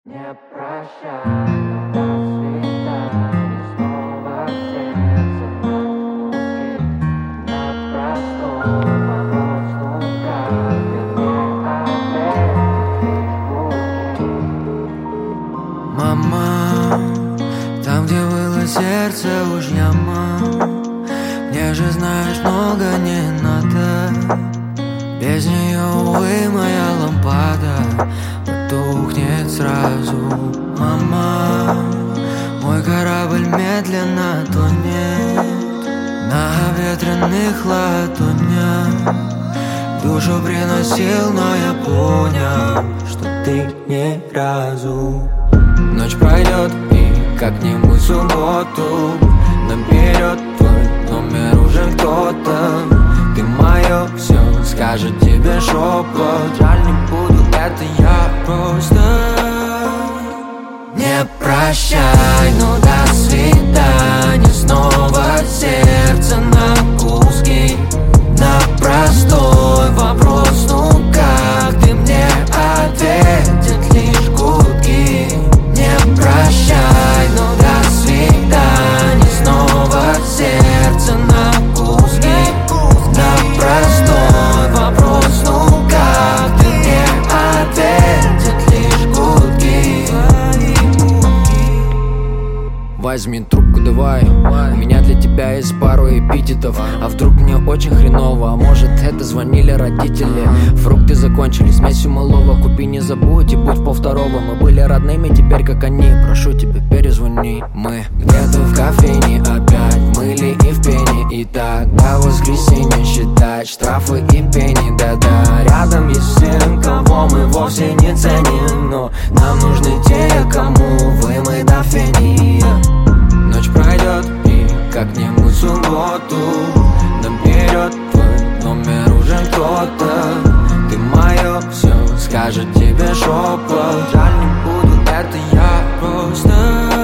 Не прощай, но до свидания. Снова сердце на куски. На простой вопрос, ну как ты мне ответишь? Мама, там, где было сердце, уж яма. Мне же, знаешь, много не надо. Без нее, увы, моя лампада потухнет сразу. Мама, мой корабль медленно тонет на ветреных ладонях. Душу приносил, но я понял, что ты ни разу. Ночь пройдет и как-нибудь в субботу наберет твой номер уже кто-то. Ты мое все, скажет тебе шепот. Жаль, не буду, это я просто. Не прощай, ну до свидания. Снова сердце на куски. На простой вопрос, ну как ты мне ответит лишь гудки. Не прощай, ну до свидания. Снова сердце на куски. На простой вопрос, ну как ты мне ответит лишь гудки. Возьми трубку, давай. У меня для тебя есть пару эпитетов. А вдруг мне очень хреново? А может, это звонили родители? Фрукты закончились, смесь малого. Купи, не забудь и будь полвторого. Мы были родными, теперь как они. Прошу тебя, перезвони. Мы где-то в кофейне опять мыли и в пене. И так до воскресенья считать штрафы и пени. Да-да, рядом есть все, кого мы вовсе не ценим. Но нам нужны те, кому вымыть до фени. Ночь пройдет и как-нибудь в субботу наберет твой номер уже кто-то. Ты мое все, скажет тебе шепот. Жаль, не буду, это я просто.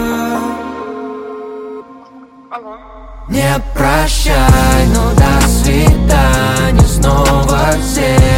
Алло. Не прощай, ну до свидания. Снова сердце